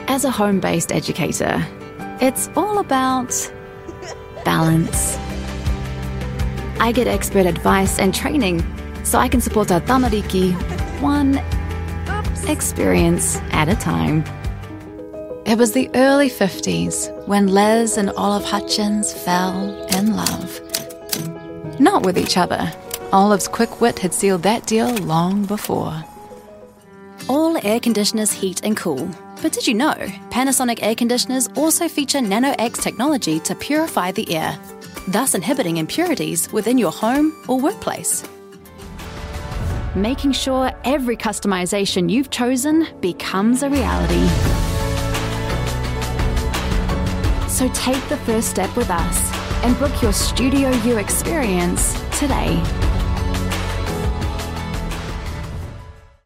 As a home-based educator, it's all about balance. I get expert advice and training so I can support our tamariki one experience at a time. It was the early 50s when Les and Olive Hutchins fell in love. Not with each other. Olive's quick wit had sealed that deal long before. All air conditioners heat and cool. But did you know Panasonic air conditioners also feature NanoX technology to purify the air, thus inhibiting impurities within your home or workplace? Making sure every customization you've chosen becomes a reality. So take the first step with us and book your Studio U experience today.